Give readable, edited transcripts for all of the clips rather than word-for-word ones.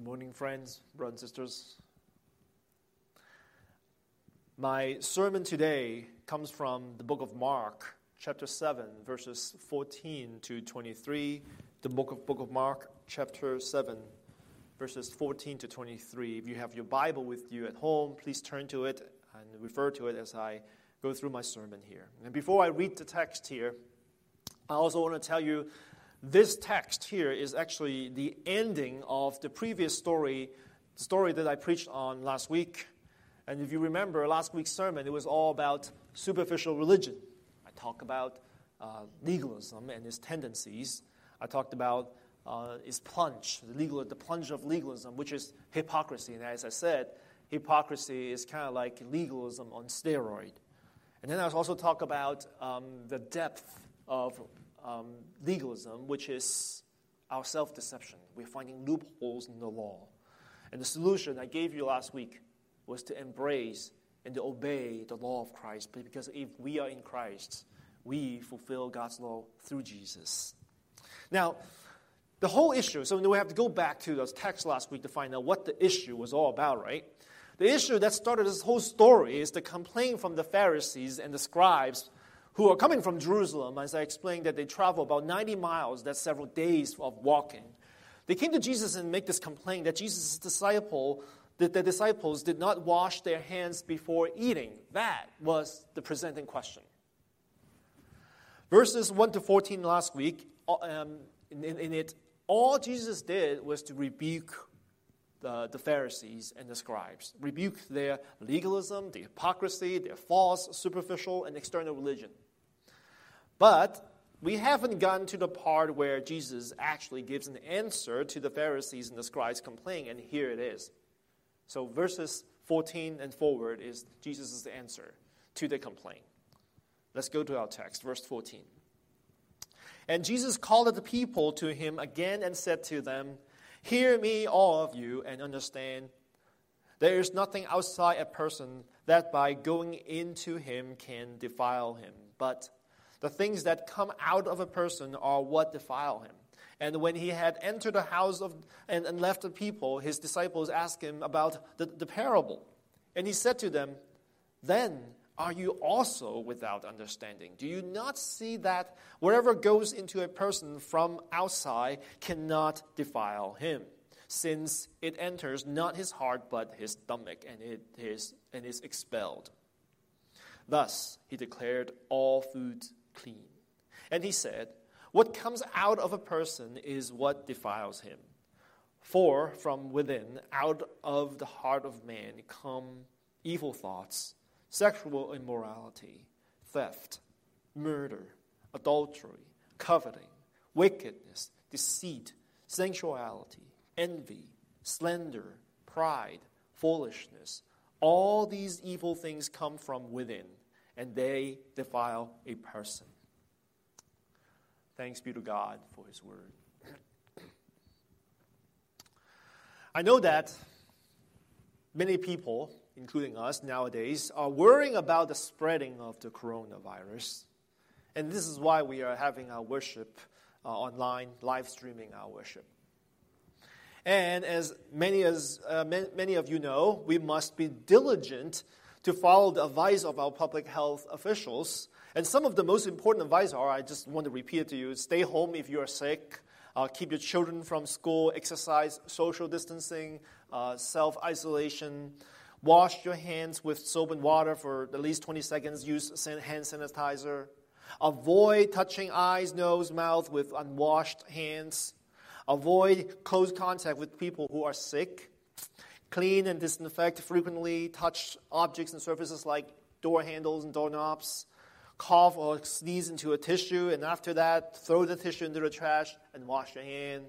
Good morning, friends, brothers and sisters. My sermon today comes from the book of Mark, chapter 7, verses 14 to 23. The book of Mark, chapter 7, verses 14 to 23. If you have your Bible with you at home, please turn to it and refer to it as I go through my sermon here. And before I read the text here, I also want to tell you this text here is actually the ending of the previous story, the story that I preached on last week. And if you remember last week's sermon, it was all about superficial religion. I talked about legalism and its tendencies. I talked about its plunge, the plunge of legalism, which is hypocrisy. And as I said, hypocrisy is kind of like legalism on steroid. And then I also talk about the depth of legalism, which is our self-deception. We're finding loopholes in the law. And the solution I gave you last week was to embrace and to obey the law of Christ, because if we are in Christ, we fulfill God's law through Jesus. Now, the whole issue, so we have to go back to the text last week to find out what the issue was all about, right? The issue that started this whole story is the complaint from the Pharisees and the scribes who are coming from Jerusalem. As I explained, that they travel about 90 miles, that's several days of walking. They came to Jesus and make this complaint that Jesus' the disciples did not wash their hands before eating. That was the presenting question. Verses 1 to 14 last week, in it, all Jesus did was to rebuke the Pharisees and the scribes, rebuke their legalism, their hypocrisy, their false, superficial, and external religion. But we haven't gotten to the part where Jesus actually gives an answer to the Pharisees and the scribes' complaint, and here it is. So verses 14 and forward is Jesus' answer to the complaint. Let's go to our text, verse 14. And Jesus called the people to him again and said to them, "Hear me, all of you, and understand. There is nothing outside a person that by going into him can defile him. But the things that come out of a person are what defile him." And when he had entered the house and left the people, his disciples asked him about the parable. And he said to them, "Then are you also without understanding? Do you not see that whatever goes into a person from outside cannot defile him, since it enters not his heart but his stomach, and is expelled? Thus he declared all food clean. And he said, what comes out of a person is what defiles him. For from within, out of the heart of man, come evil thoughts, sexual immorality, theft, murder, adultery, coveting, wickedness, deceit, sensuality, envy, slander, pride, foolishness. All these evil things come from within, and they defile a person. Thanks be to God for his word. I know that many people, including us nowadays, are worrying about the spreading of the coronavirus. And this is why we are having our worship online, live streaming our worship. And as many of you know, we must be diligent to follow the advice of our public health officials. And some of the most important advice are, I just want to repeat it to you, stay home if you are sick, keep your children from school, exercise, social distancing, self-isolation, wash your hands with soap and water for at least 20 seconds, use hand sanitizer, avoid touching eyes, nose, mouth with unwashed hands, avoid close contact with people who are sick, clean and disinfect frequently, touch objects and surfaces like door handles and doorknobs, cough or sneeze into a tissue, and after that, throw the tissue into the trash and wash your hand.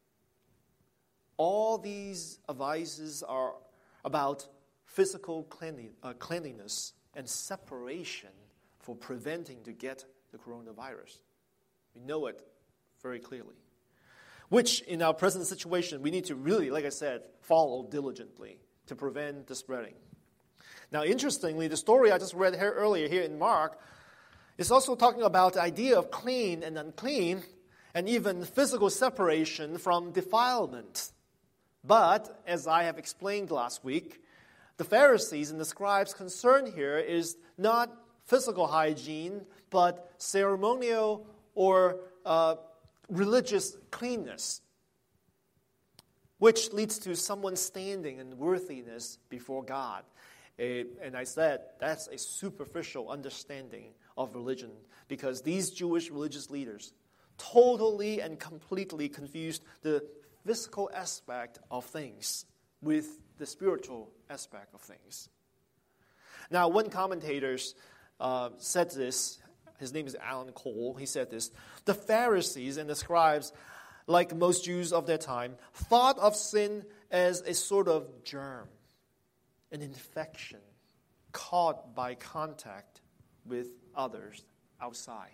All these advices are about physical cleanliness and separation for preventing to get the coronavirus. We know it very clearly. Which, in our present situation, we need to really, like I said, follow diligently to prevent the spreading. Now, interestingly, the story I just read here earlier here in Mark is also talking about the idea of clean and unclean, and even physical separation from defilement. But, as I have explained last week, the Pharisees and the scribes' concern here is not physical hygiene, but ceremonial or religious cleanness, which leads to someone's standing and worthiness before God. And I said that's a superficial understanding of religion, because these Jewish religious leaders totally and completely confused the physical aspect of things with the spiritual aspect of things. Now, one commentator said this. His name is Alan Cole. He said this: the Pharisees and the scribes, like most Jews of their time, thought of sin as a sort of germ, an infection caught by contact with others outside.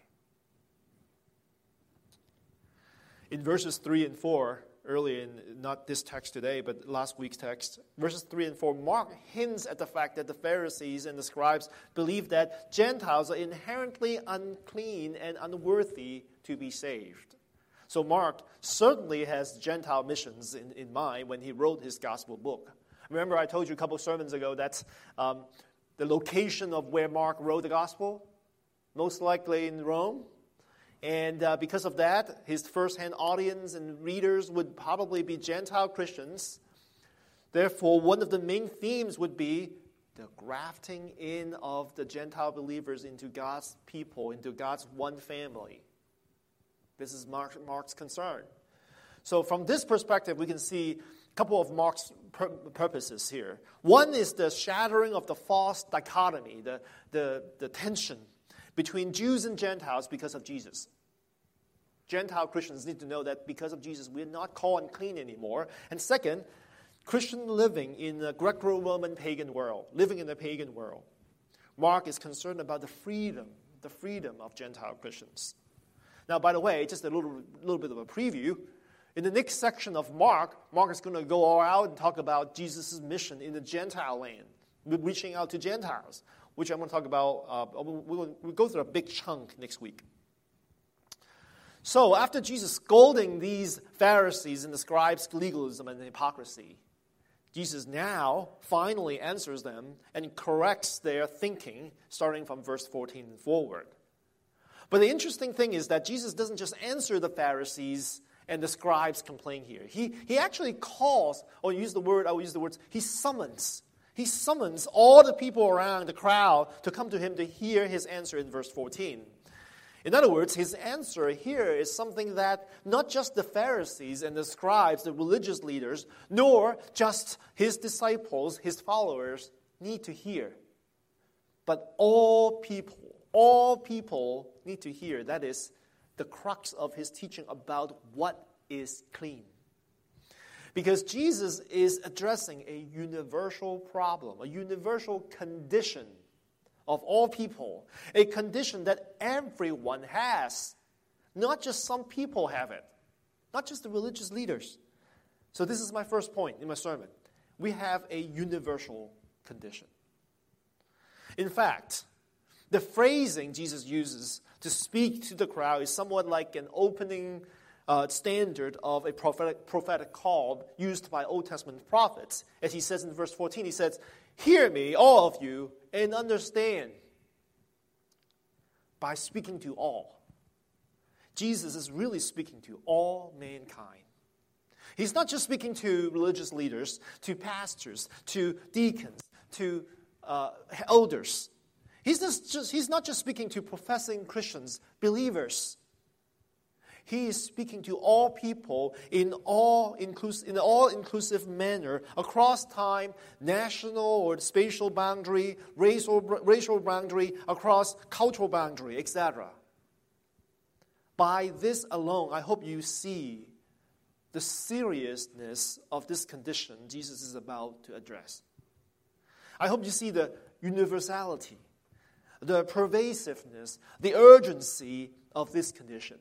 In verses 3 and 4, early in, not this text today, but last week's text, verses 3 and 4, Mark hints at the fact that the Pharisees and the scribes believe that Gentiles are inherently unclean and unworthy to be saved. So Mark certainly has Gentile missions in mind when he wrote his gospel book. Remember, I told you a couple sermons ago that the location of where Mark wrote the gospel, most likely in Rome. And because of that, his first-hand audience and readers would probably be Gentile Christians. Therefore, one of the main themes would be the grafting in of the Gentile believers into God's people, into God's one family. This is Mark's concern. So from this perspective, we can see a couple of Mark's purposes here. One is the shattering of the false dichotomy, the tension between Jews and Gentiles because of Jesus. Gentile Christians need to know that because of Jesus, we are not called unclean anymore. And second, Christian living in a Greco-Roman pagan world, living in a pagan world. Mark is concerned about the freedom of Gentile Christians. Now, by the way, just a little bit of a preview. In the next section of Mark is going to go all out and talk about Jesus' mission in the Gentile land, reaching out to Gentiles, which I'm going to talk about. We'll go through a big chunk next week. So after Jesus scolding these Pharisees and the scribes' legalism and hypocrisy, Jesus now finally answers them and corrects their thinking, starting from verse 14 and forward. But the interesting thing is that Jesus doesn't just answer the Pharisees and the scribes' complaint here. He actually calls, or I will use the words, he summons. He summons all the people around the crowd to come to him to hear his answer in verse 14. In other words, his answer here is something that not just the Pharisees and the scribes, the religious leaders, nor just his disciples, his followers, need to hear. But all people need to hear. That is the crux of his teaching about what is clean. Because Jesus is addressing a universal problem, a universal condition of all people, a condition that everyone has. Not just some people have it, not just the religious leaders. So this is my first point in my sermon. We have a universal condition. In fact, the phrasing Jesus uses to speak to the crowd is somewhat like an opening standard of a prophetic call used by Old Testament prophets. As he says in verse 14, he says, "Hear me, all of you, and understand." By speaking to all, Jesus is really speaking to all mankind. He's not just speaking to religious leaders, to pastors, to deacons, to elders. He's not just speaking to professing Christians, believers. He is speaking to all people in an all-inclusive manner across time, national or spatial boundary, racial boundary, across cultural boundary, etc. By this alone, I hope you see the seriousness of this condition Jesus is about to address. I hope you see the universality, the pervasiveness, the urgency of this condition.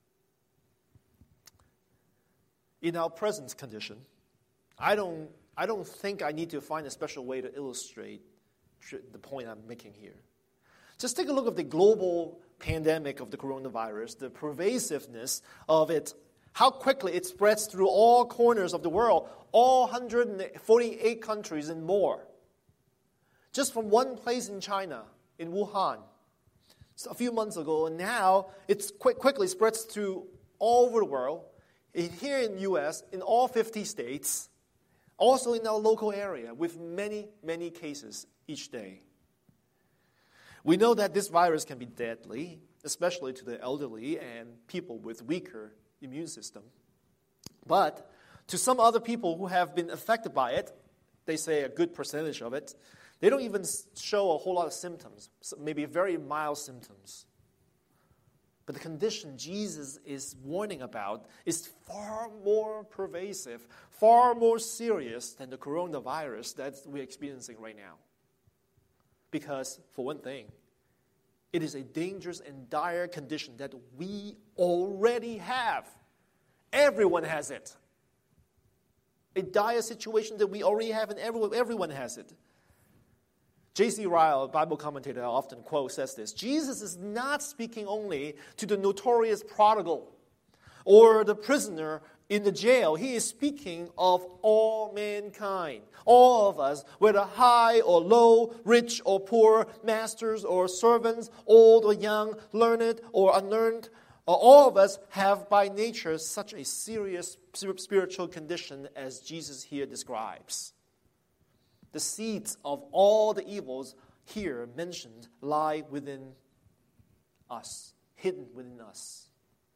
In our present condition, I don't think I need to find a special way to illustrate the point I'm making here. Just take a look at the global pandemic of the coronavirus, the pervasiveness of it, how quickly it spreads through all corners of the world, all 148 countries and more. Just from one place in China, in Wuhan, a few months ago, and now it quickly spreads through all over the world, here in the U.S., in all 50 states, also in our local area, with many, many cases each day. We know that this virus can be deadly, especially to the elderly and people with weaker immune system. But to some other people who have been affected by it, they say a good percentage of it, they don't even show a whole lot of symptoms, maybe very mild symptoms. But the condition Jesus is warning about is far more pervasive, far more serious than the coronavirus that we're experiencing right now. Because, for one thing, it is a dangerous and dire condition that we already have. Everyone has it. A dire situation that we already have, and everyone has it. J.C. Ryle, a Bible commentator I often quote, says this: Jesus is not speaking only to the notorious prodigal or the prisoner in the jail. He is speaking of all mankind, all of us, whether high or low, rich or poor, masters or servants, old or young, learned or unlearned. All of us have by nature such a serious spiritual condition as Jesus here describes. The seeds of all the evils here mentioned lie within us, hidden within us.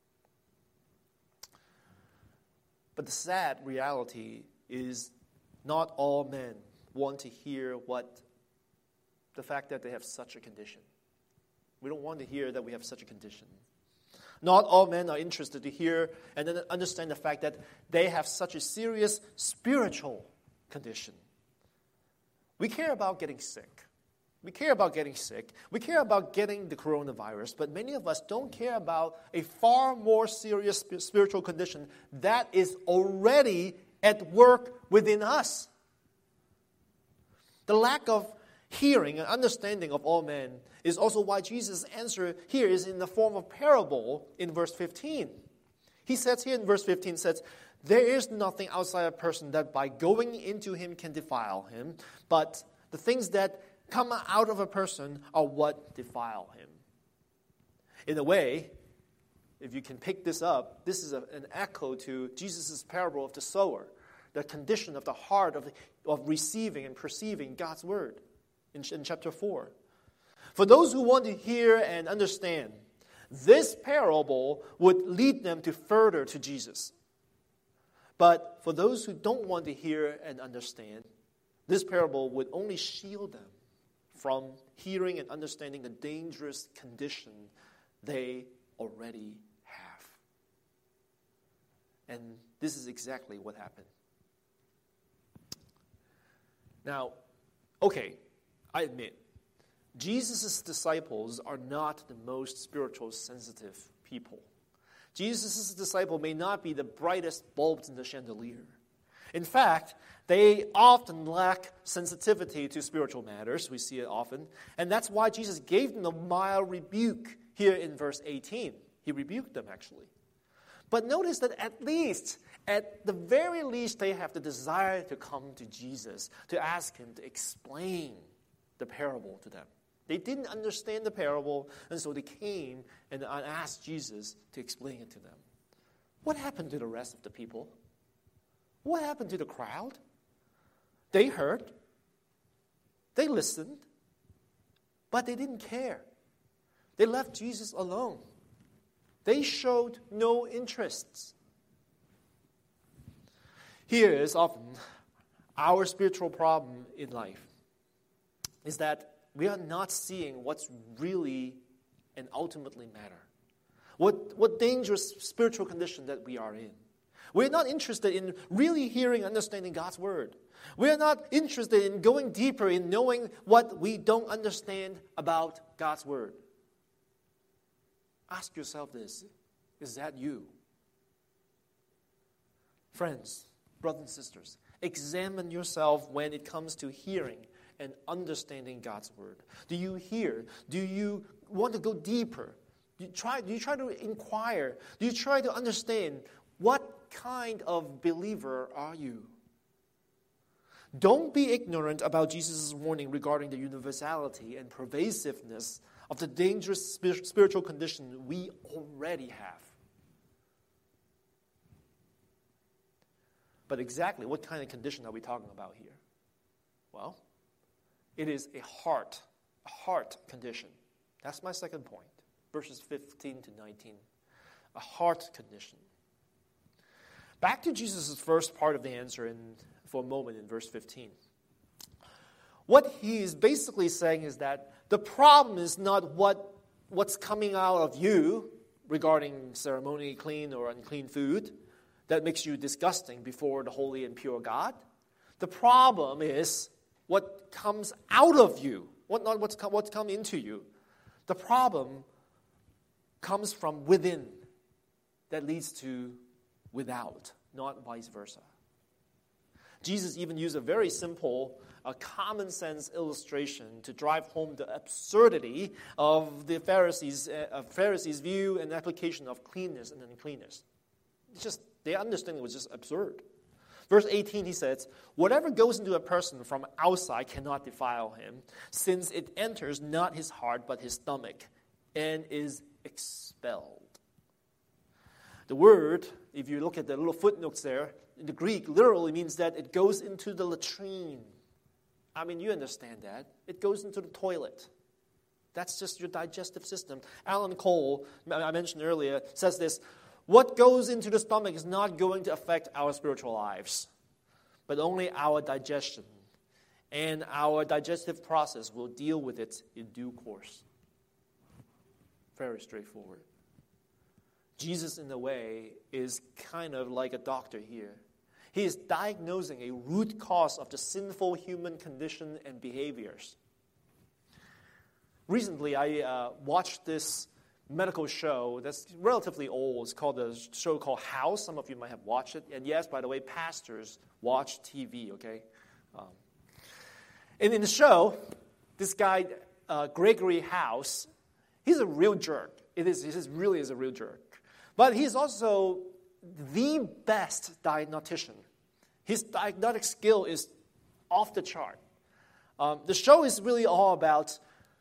But the sad reality is not all men want to hear the fact that they have such a condition. We don't want to hear that we have such a condition. Not all men are interested to hear and then understand the fact that they have such a serious spiritual condition. We care about getting sick. We care about getting sick. We care about getting the coronavirus, but many of us don't care about a far more serious spiritual condition that is already at work within us. The lack of hearing and understanding of all men is also why Jesus' answer here is in the form of parable in verse 15. He says here in verse 15, there is nothing outside a person that by going into him can defile him, but the things that come out of a person are what defile him. In a way, if you can pick this up, this is an echo to Jesus' parable of the sower, the condition of the heart of receiving and perceiving God's word in chapter 4. For those who want to hear and understand, this parable would lead them further to Jesus. But for those who don't want to hear and understand, this parable would only shield them from hearing and understanding the dangerous condition they already have. And this is exactly what happened. Now, okay, I admit, Jesus' disciples are not the most spiritual sensitive people. Jesus' disciple may not be the brightest bulbs in the chandelier. In fact, they often lack sensitivity to spiritual matters. We see it often. And that's why Jesus gave them a mild rebuke here in verse 18. He rebuked them, actually. But notice that at the very least, they have the desire to come to Jesus, to ask him to explain the parable to them. They didn't understand the parable, and so they came and asked Jesus to explain it to them. What happened to the rest of the people? What happened to the crowd? They heard, they listened, but they didn't care. They left Jesus alone. They showed no interests. Here is often our spiritual problem in life, is that we are not seeing what's really and ultimately matter. What dangerous spiritual condition that we are in. We're not interested in really hearing and understanding God's word. We're not interested in going deeper in knowing what we don't understand about God's word. Ask yourself this. Is that you? Friends, brothers and sisters, examine yourself when it comes to hearing and understanding God's word. Do you hear? Do you want to go deeper? Do you try to inquire? Do you try to understand What kind of believer are you? Don't be ignorant about Jesus' warning regarding the universality and pervasiveness of the dangerous spiritual condition we already have. But exactly what kind of condition are we talking about here? Well, it is a heart condition. That's my second point, verses 15 to 19. A heart condition. Back to Jesus' first part of the answer for a moment in verse 15. What he is basically saying is that the problem is not what's coming out of you regarding ceremonially clean or unclean food that makes you disgusting before the holy and pure God. The problem is what comes out of you, what's come into you. The problem comes from within that leads to without, not vice versa. Jesus even used a very simple, common sense illustration to drive home the absurdity of the Pharisees' view and application of cleanness and uncleanness. It's just their understanding was just absurd. Verse 18, he says, "Whatever goes into a person from outside cannot defile him, since it enters not his heart but his stomach, and is expelled." The word, if you look at the little footnotes there, in the Greek literally means that it goes into the latrine. I mean, you understand that. It goes into the toilet. That's just your digestive system. Alan Cole, I mentioned earlier, says this: what goes into the stomach is not going to affect our spiritual lives, but only our digestion. And our digestive process will deal with it in due course. Very straightforward. Jesus, in a way, is kind of like a doctor here. He is diagnosing a root cause of the sinful human condition and behaviors. Recently, I watched this medical show that's relatively old. It's called a show called House. Some of you might have watched it. And yes, by the way, pastors watch TV, okay? And in the show, this guy, Gregory House, he's a real jerk. He really is a real jerk. But he's also the best diagnostician. His diagnostic skill is off the chart. The show is really all about,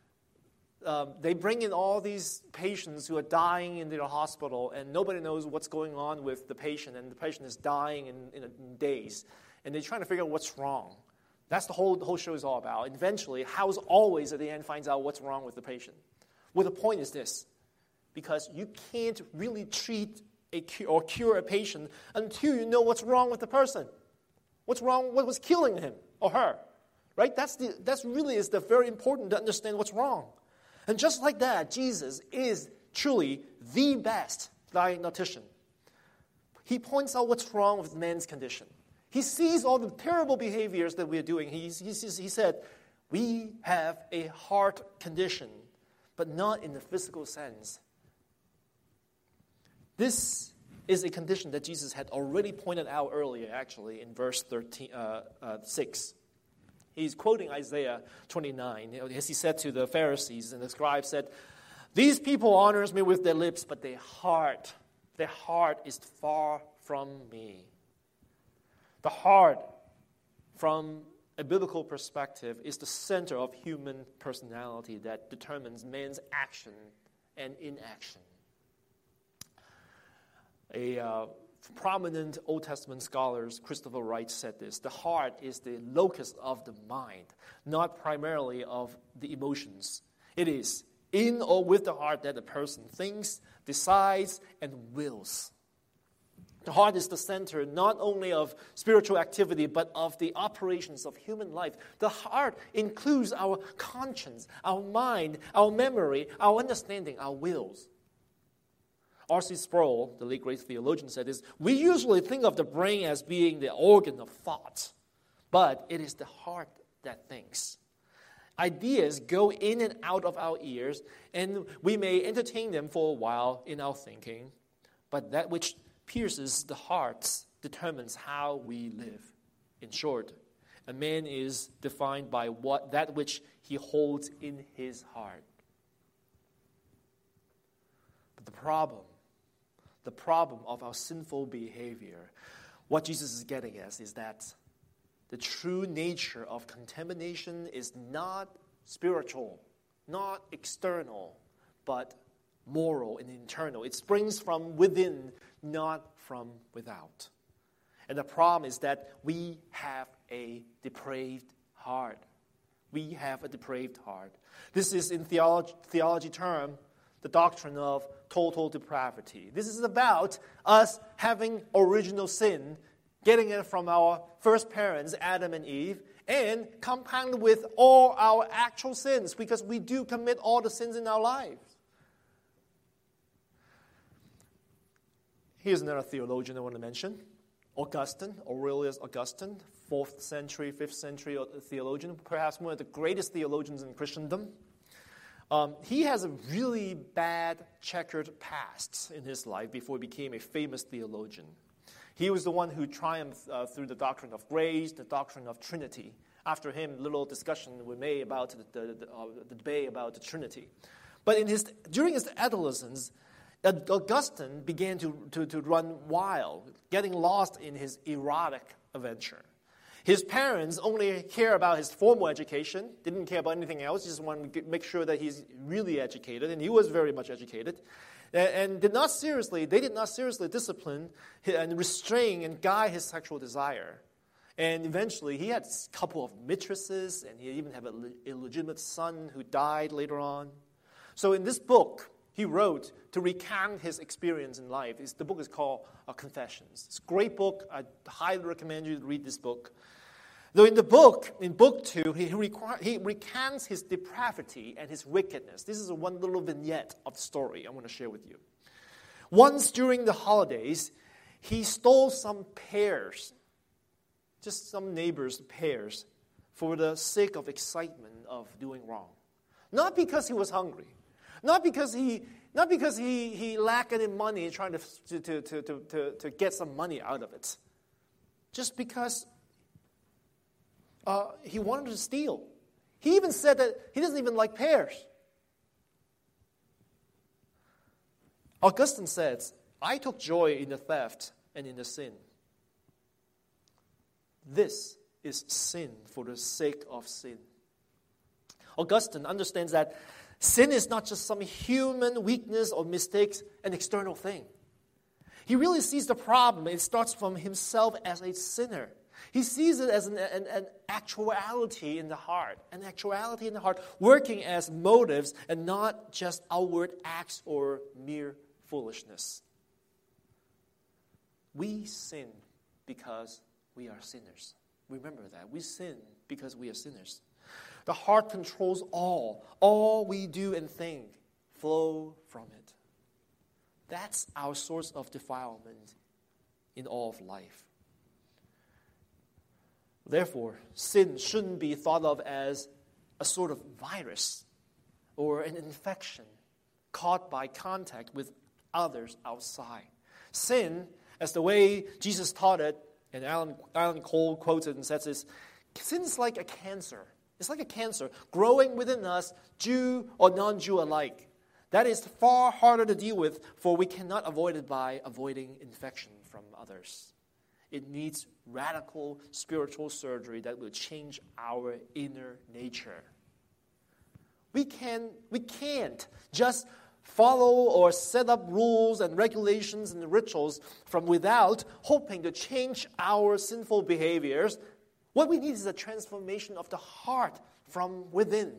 they bring in all these patients who are dying in the hospital, and nobody knows what's going on with the patient, and the patient is dying in days. And they're trying to figure out what's wrong. That's the whole show is all about. And eventually, House always at the end finds out what's wrong with the patient. Well, the point is this: because you can't really treat or cure a patient until you know what's wrong with the person. What's wrong? What was killing him or her? Right? That's really is the very important to understand what's wrong. And just like that, Jesus is truly the best diagnostician. He points out what's wrong with man's condition. He sees all the terrible behaviors that we're doing. He said, we have a heart condition, but not in the physical sense. This is a condition that Jesus had already pointed out earlier, actually, in verse 6. He's quoting Isaiah 29, as he said to the Pharisees, and the scribes said, "These people honors me with their lips, but their heart is far from me." The heart, from a biblical perspective, is the center of human personality that determines man's action and inaction. A prominent Old Testament scholar, Christopher Wright, said this: the heart is the locus of the mind, not primarily of the emotions. It is in or with the heart that a person thinks, decides, and wills. The heart is the center not only of spiritual activity, but of the operations of human life. The heart includes our conscience, our mind, our memory, our understanding, our wills. R.C. Sproul, the late great theologian, said this: we usually think of the brain as being the organ of thought, but it is the heart that thinks. Ideas go in and out of our ears, and we may entertain them for a while in our thinking, but that which pierces the hearts determines how we live. In short, a man is defined by that which he holds in his heart. But the the problem of our sinful behavior, what Jesus is getting at is that the true nature of contamination is not spiritual, not external, but moral and internal. It springs from within, not from without. And the problem is that we have a depraved heart. We have a depraved heart. This is, in theology term, the doctrine of total depravity. This is about us having original sin, getting it from our first parents, Adam and Eve, and compounded with all our actual sins, because we do commit all the sins in our lives. Here's another theologian I want to mention. Augustine, Aurelius Augustine, 4th century, 5th century theologian, perhaps one of the greatest theologians in Christendom. He has a really bad checkered past in his life before he became a famous theologian. He was the one who triumphed through the doctrine of grace, the doctrine of Trinity. After him, little discussion was made about the debate about the Trinity. But during his adolescence, Augustine began to run wild, getting lost in his erotic adventure. His parents only care about his formal education, didn't care about anything else, just wanted to make sure that he's really educated, and he was very much educated, and did not seriously discipline and restrain and guide his sexual desire. And eventually, he had a couple of mistresses, and he even had an illegitimate son who died later on. So in this book, he wrote to recount his experience in life. The book is called Confessions. It's a great book. I highly recommend you to read this book. Though in book 2, he recounts his depravity and his wickedness. This is one little vignette of the story I want to share with you. Once during the holidays, he stole some pears, just some neighbors' pears, for the sake of excitement of doing wrong. Not because he was hungry. Not because he lacked any money trying to get some money out of it. Just because he wanted to steal. He even said that he doesn't even like pears. Augustine says, I took joy in the theft and in the sin. This is sin for the sake of sin. Augustine understands that sin is not just some human weakness or mistakes, an external thing. He really sees the problem. It starts from himself as a sinner. He sees it as an actuality in the heart, working as motives and not just outward acts or mere foolishness. We sin because we are sinners. Remember that. We sin because we are sinners. The heart controls all. All we do and think flow from it. That's our source of defilement in all of life. Therefore, sin shouldn't be thought of as a sort of virus or an infection caught by contact with others outside. Sin, as the way Jesus taught it, and Alan Cole quotes it and says this, sin is like a cancer. It's like a cancer growing within us, Jew or non-Jew alike. That is far harder to deal with, for we cannot avoid it by avoiding infection from others. It needs radical spiritual surgery that will change our inner nature. We can't just follow or set up rules and regulations and rituals from without, hoping to change our sinful behaviors. What we need is a transformation of the heart from within.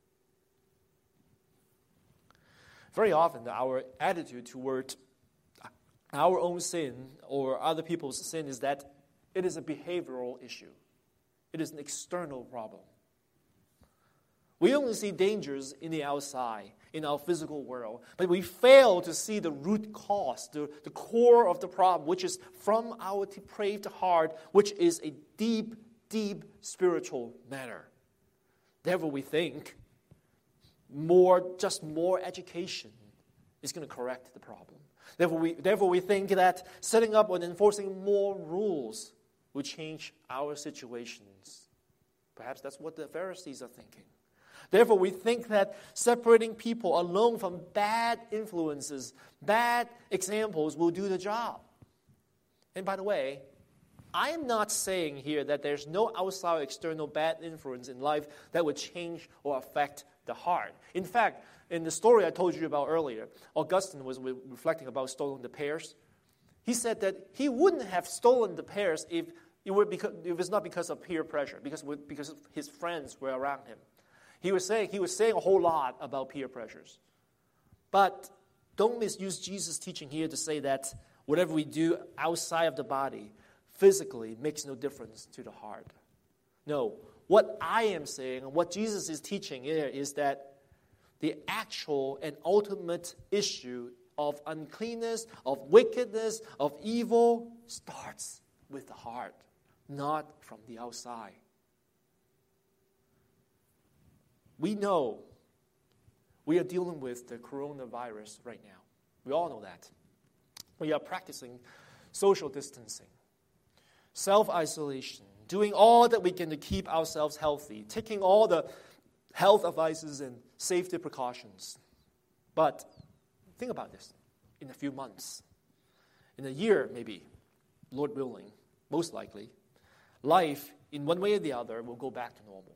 Very often, our attitude toward our own sin or other people's sin is that it is a behavioral issue. It is an external problem. We only see dangers in the outside, in our physical world, but we fail to see the root cause, the core of the problem, which is from our depraved heart, which is a deep, deep spiritual matter. Therefore, we think more education is going to correct the problem. Therefore, we think that setting up and enforcing more rules will change our situations. Perhaps that's what the Pharisees are thinking. Therefore, we think that separating people alone from bad influences, bad examples will do the job. And by the way, I am not saying here that there's no outside or external bad influence in life that would change or affect the heart. In fact, in the story I told you about earlier, Augustine was reflecting about stolen the pears. He said that he wouldn't have stolen the pears if it's not because of peer pressure, because his friends were around him. He was saying a whole lot about peer pressures. But don't misuse Jesus' teaching here to say that whatever we do outside of the body, physically, makes no difference to the heart. No, what I am saying and what Jesus is teaching here is that the actual and ultimate issue of uncleanness, of wickedness, of evil starts with the heart, not from the outside. We know we are dealing with the coronavirus right now. We all know that. We are practicing social distancing, self-isolation, doing all that we can to keep ourselves healthy, taking all the health advices and safety precautions. But think about this. In a few months, in a year maybe, Lord willing, most likely, life in one way or the other will go back to normal.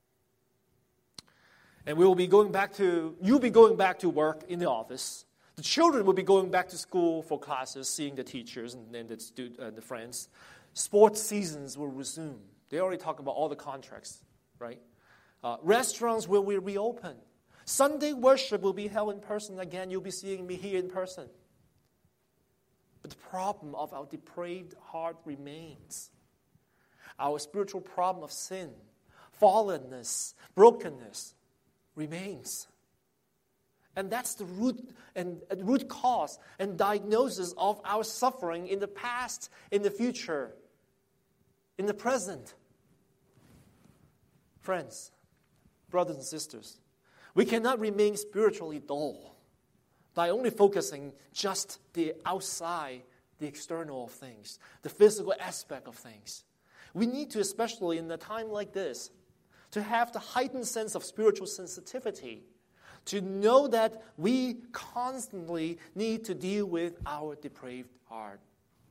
And you'll be going back to work in the office. The children will be going back to school for classes, seeing the teachers and the friends. Sports seasons will resume. They already talk about all the contracts, right? Restaurants will reopen. Sunday worship will be held in person again. You'll be seeing me here in person. But the problem of our depraved heart remains. Our spiritual problem of sin, fallenness, brokenness remains. And that's the root cause and diagnosis of our suffering in the past, in the future, in the present. Friends, brothers and sisters, we cannot remain spiritually dull by only focusing just the outside, the external of things, the physical aspect of things. We need to, especially in a time like this, to have the heightened sense of spiritual sensitivity, to know that we constantly need to deal with our depraved heart.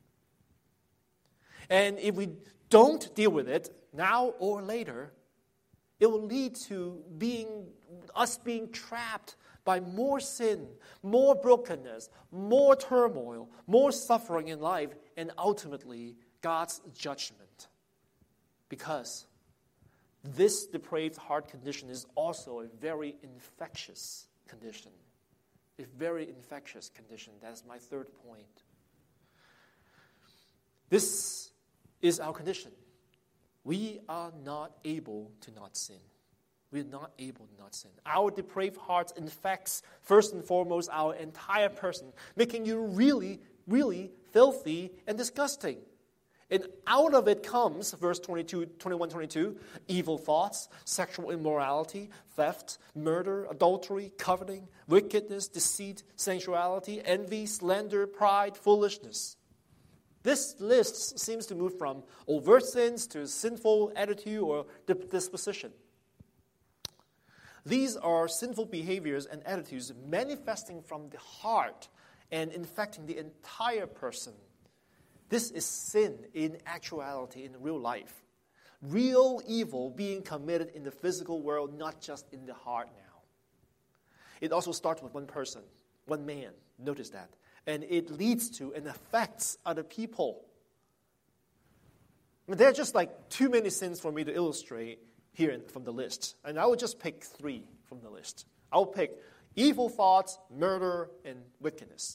And if we don't deal with it, now or later, it will lead to us being trapped by more sin, more brokenness, more turmoil, more suffering in life, and ultimately God's judgment. Because this depraved heart condition is also a very infectious condition. A very infectious condition. That's my third point. This is our condition. We are not able to not sin. We are not able to not sin. Our depraved heart infects, first and foremost, our entire person, making you really, really filthy and disgusting. And out of it comes, verse 21, 22, evil thoughts, sexual immorality, theft, murder, adultery, coveting, wickedness, deceit, sensuality, envy, slander, pride, foolishness. This list seems to move from overt sins to sinful attitude or disposition. These are sinful behaviors and attitudes manifesting from the heart and infecting the entire person. This is sin in actuality, in real life. Real evil being committed in the physical world, not just in the heart now. It also starts with one person, one man. Notice that. And it leads to and affects other people. There are just like too many sins for me to illustrate here from the list. And I will just pick 3 from the list. I will pick evil thoughts, murder, and wickedness.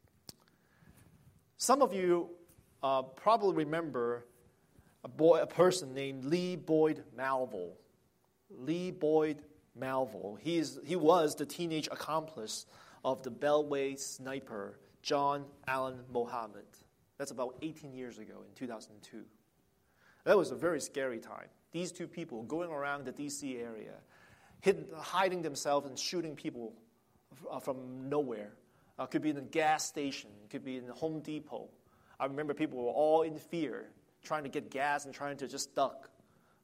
Some of you probably remember a person named Lee Boyd Malvo. Lee Boyd Malvo. He was the teenage accomplice of the Beltway sniper John Allen Muhammad. That's about 18 years ago in 2002. That was a very scary time. These two people going around the D.C. area, hiding themselves and shooting people from nowhere. Could be in a gas station, could be in a Home Depot. I remember people were all in fear, trying to get gas and trying to just duck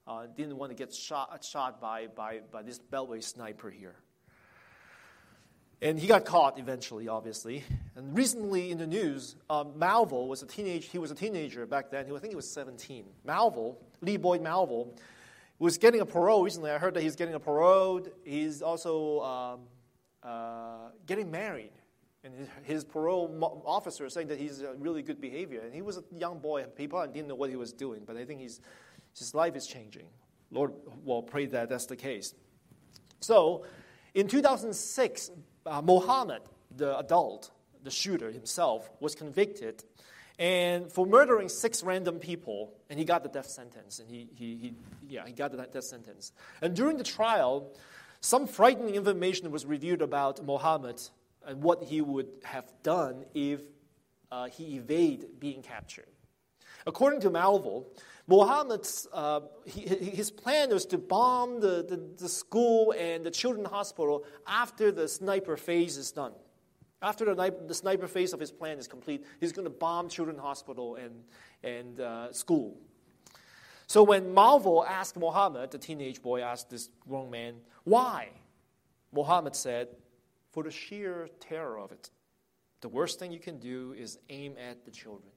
Didn't want to get shot by this Beltway sniper here. And he got caught eventually, obviously. And recently in the news, Malvo was he was a teenager back then. I think he was 17. Lee Boyd Malvo, was getting a parole recently. I heard that he's getting a parole. He's also getting married. And his parole officer is saying that he's a really good behavior. And he was a young boy. People didn't know what he was doing. But I think his life is changing. Lord, well, pray that that's the case. So, in 2006, Mohammed, the adult, the shooter himself, was convicted and for murdering 6 random people, and he got the death sentence. And he got the death sentence. And during the trial, some frightening information was revealed about Mohammed and what he would have done if he evaded being captured. According to Malvo, Mohammed's his plan was to bomb the school and the children's hospital after the sniper phase is done. After the sniper phase of his plan is complete, he's going to bomb children's hospital and school. So when Malvo asked Mohammed, the teenage boy asked this grown man, why? Mohammed said, for the sheer terror of it. The worst thing you can do is aim at the children.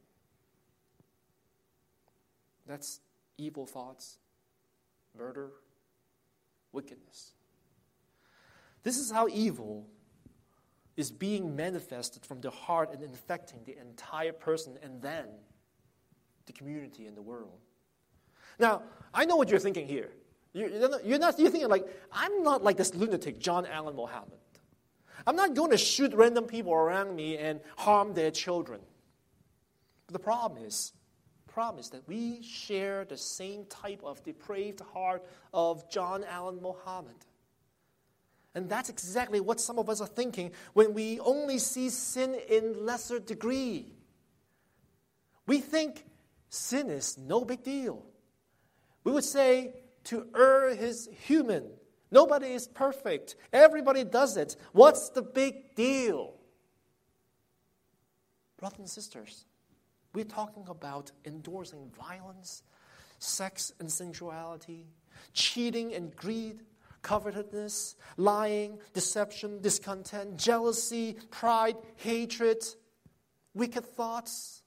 That's evil thoughts, murder, wickedness. This is how evil is being manifested from the heart and infecting the entire person and then the community and the world. Now, I know what you're thinking here. You're thinking like, I'm not like this lunatic John Allen Mohammed. I'm not going to shoot random people around me and harm their children. But the problem is that we share the same type of depraved heart of John Allen Mohammed. And that's exactly what some of us are thinking when we only see sin in lesser degree. We think sin is no big deal. We would say to err is human. Nobody is perfect. Everybody does it. What's the big deal? Brothers and sisters, we're talking about endorsing violence, sex and sensuality, cheating and greed, covetousness, lying, deception, discontent, jealousy, pride, hatred, wicked thoughts.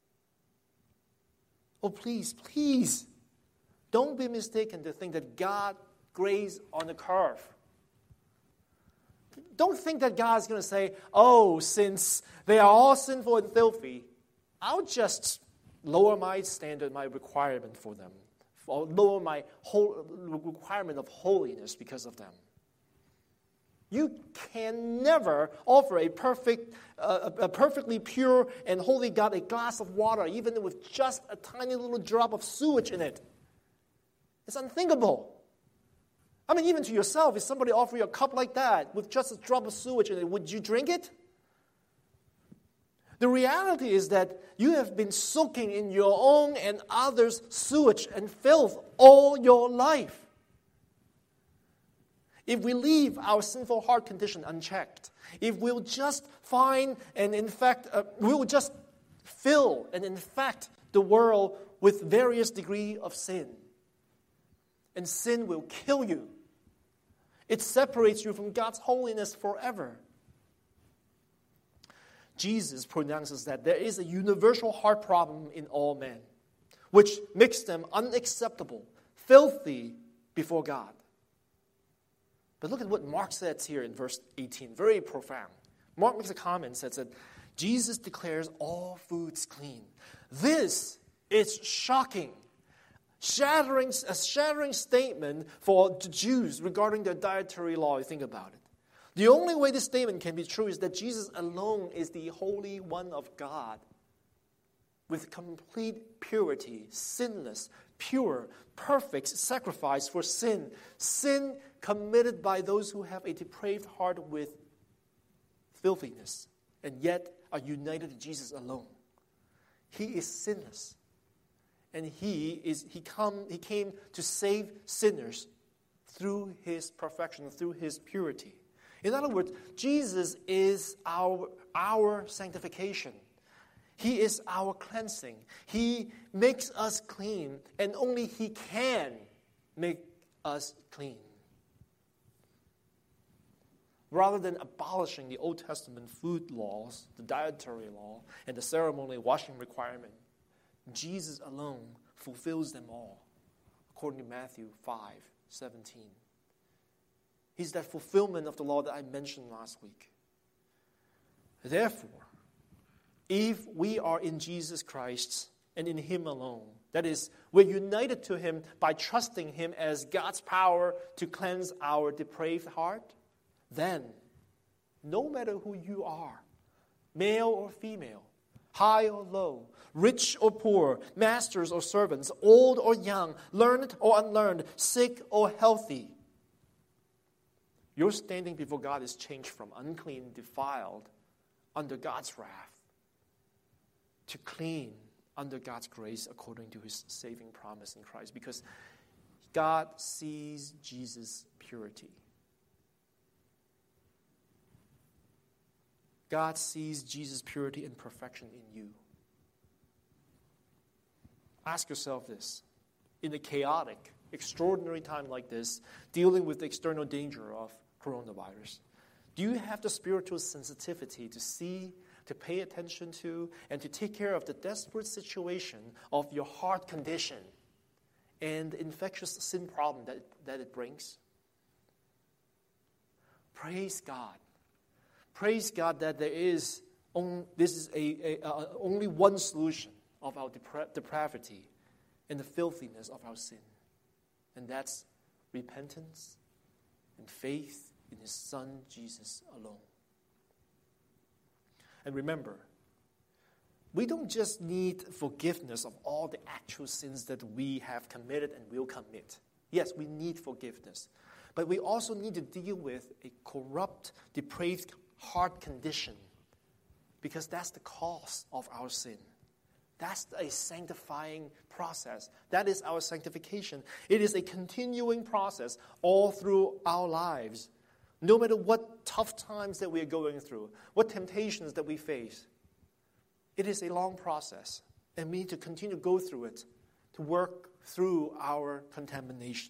Oh, please, don't be mistaken to think that God grazed on the curve. Don't think that God's going to say, oh, since they are all sinful and filthy, I'll just lower my standard, my requirement for them, or lower my whole requirement of holiness because of them. You can never offer a perfectly pure and holy God a glass of water, even with just a tiny little drop of sewage in it. It's unthinkable. I mean, even to yourself, if somebody offered you a cup like that with just a drop of sewage in it, would you drink it? The reality is that you have been soaking in your own and others' sewage and filth all your life. If we leave our sinful heart condition unchecked, if we'll just find and we'll just fill and infect the world with various degrees of sin, and sin will kill you. It separates you from God's holiness forever. Jesus pronounces that there is a universal heart problem in all men, which makes them unacceptable, filthy before God. But look at what Mark says here in verse 18, very profound. Mark makes a comment that says that Jesus declares all foods clean. This is shocking. A shattering statement for the Jews regarding their dietary law. You think about it. The only way this statement can be true is that Jesus alone is the Holy One of God with complete purity, sinless, pure, perfect sacrifice for sin. Sin committed by those who have a depraved heart with filthiness and yet are united to Jesus alone. He is sinless. And he came to save sinners through his perfection, through his purity. In other words, Jesus is our sanctification. He is our cleansing. He makes us clean, and only he can make us clean. Rather than abolishing the Old Testament food laws, the dietary law, and the ceremonial washing requirement, Jesus alone fulfills them all, according to Matthew 5:17. He's that fulfillment of the law that I mentioned last week. Therefore, if we are in Jesus Christ and in Him alone, that is, we're united to Him by trusting Him as God's power to cleanse our depraved heart, then, no matter who you are, male or female, high or low, rich or poor, masters or servants, old or young, learned or unlearned, sick or healthy, your standing before God is changed from unclean, defiled, under God's wrath, to clean under God's grace according to His saving promise in Christ, because God sees Jesus' purity. God sees Jesus' purity and perfection in you. Ask yourself this. In a chaotic, extraordinary time like this, dealing with the external danger of coronavirus, do you have the spiritual sensitivity to see, to pay attention to, and to take care of the desperate situation of your heart condition and the infectious sin problem that it brings? Praise God. Praise God that this is only one solution of our depravity and the filthiness of our sin. And that's repentance and faith in His Son, Jesus alone. And remember, we don't just need forgiveness of all the actual sins that we have committed and will commit. Yes, we need forgiveness. But we also need to deal with a corrupt, depraved heart condition, because that's the cause of our sin. That's a sanctifying process. That is our sanctification. It is a continuing process all through our lives. No matter what tough times that we are going through, what temptations that we face, it is a long process, and we need to continue to go through it to work through our contamination.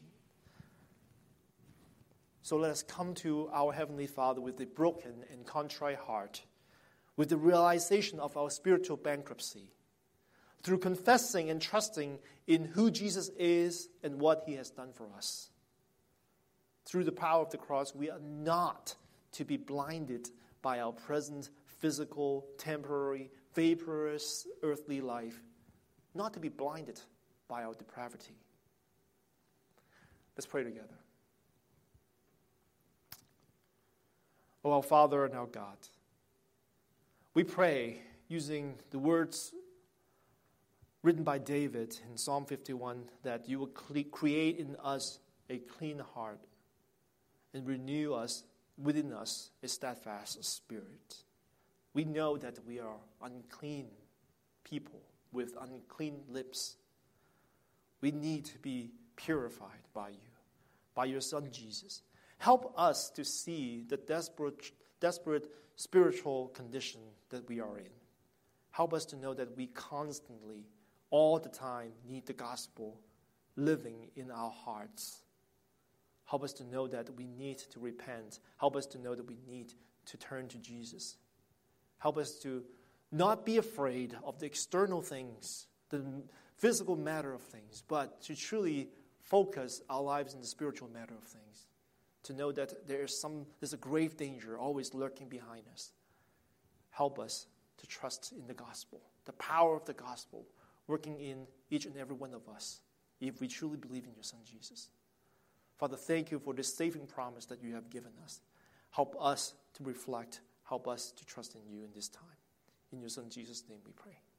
So let us come to our Heavenly Father with a broken and contrite heart, with the realization of our spiritual bankruptcy, through confessing and trusting in who Jesus is and what He has done for us. Through the power of the cross, we are not to be blinded by our present physical, temporary, vaporous, earthly life, not to be blinded by our depravity. Let's pray together. O our Father and our God, we pray using the words written by David in Psalm 51 that you will create in us a clean heart and renew us within us a steadfast spirit. We know that we are unclean people with unclean lips. We need to be purified by you, by your Son Jesus. Help us to see the desperate spiritual condition that we are in. Help us to know that we constantly, all the time, need the gospel living in our hearts. Help us to know that we need to repent. Help us to know that we need to turn to Jesus. Help us to not be afraid of the external things, the physical matter of things, but to truly focus our lives in the spiritual matter of things. To know that there's a grave danger always lurking behind us. Help us to trust in the gospel, the power of the gospel working in each and every one of us, if we truly believe in your Son Jesus. Father, thank you for this saving promise that you have given us. Help us to reflect. Help us to trust in you in this time. In your Son Jesus' name we pray.